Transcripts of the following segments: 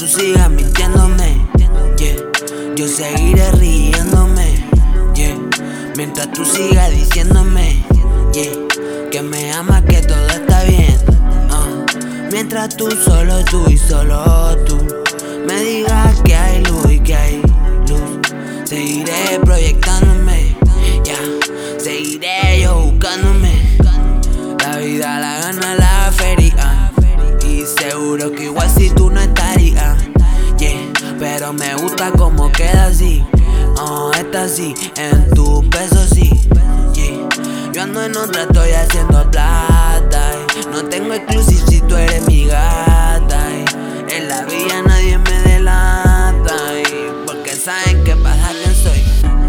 tú sigas mintiéndome, yeah, yo seguiré riéndome, yeah, mientras tú sigas diciéndome, yeah, que me amas, que todo está bien, mientras tú y solo tú me digas que hay luz y que hay luz, seguiré proyectándome, ya, seguiré yo buscándome. La vida la gana la feria, y seguro que igual si tú no estarías, yeah, pero me gusta como queda así, está así, en tus besos sí, yeah. Yo ando en otra, estoy haciendo plata, no tengo exclusive si tú eres mi gata, en la villa nadie me delata, porque saben que pasa quién soy.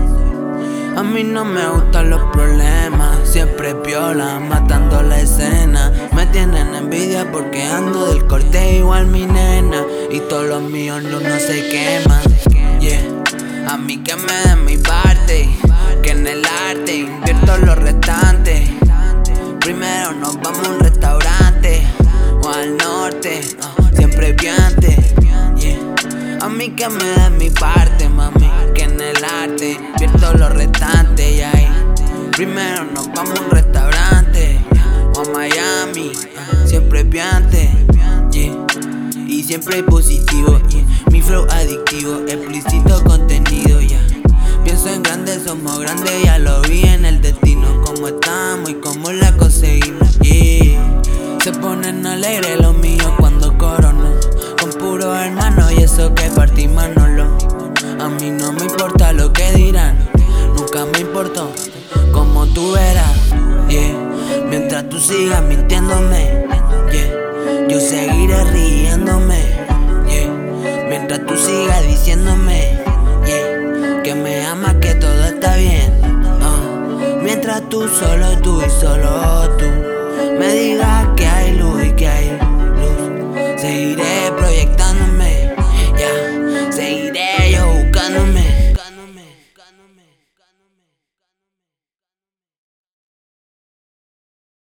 A mí no me gustan los problemas, siempre piola, matando la escena. Me tienen envidia porque ando del corte igual mi nena, y todos los míos no se queman, yeah. A mí que me den mi parte, que en el arte invierto lo restante. Primero nos vamos a un restaurante o al norte, siempre piante, yeah. A mí que me den mi parte, mami, que en el arte invierto lo restante, yeah. Primero nos vamos a un restaurante o a Miami, siempre piante, yeah. Y siempre positivo, yeah. Mi flow adictivo, explícito contenido, ya, yeah. Pienso en grande, somos grandes, ya lo vi en el destino. Cómo estamos y cómo la conseguimos, yeah. Se ponen alegres los míos cuando corono, con puro hermano y eso que partí Manolo. A mí no me importa lo que dirán, nunca me importó, como tú verás, yeah. Mientras tú sigas mintiéndome, yeah, yo seguiré riéndome, yeah. Mientras tú sigas diciéndome, yeah, que me amas, que todo está bien, mientras tú y solo tú me digas que hay luz y que hay luz, seguiré proyectando.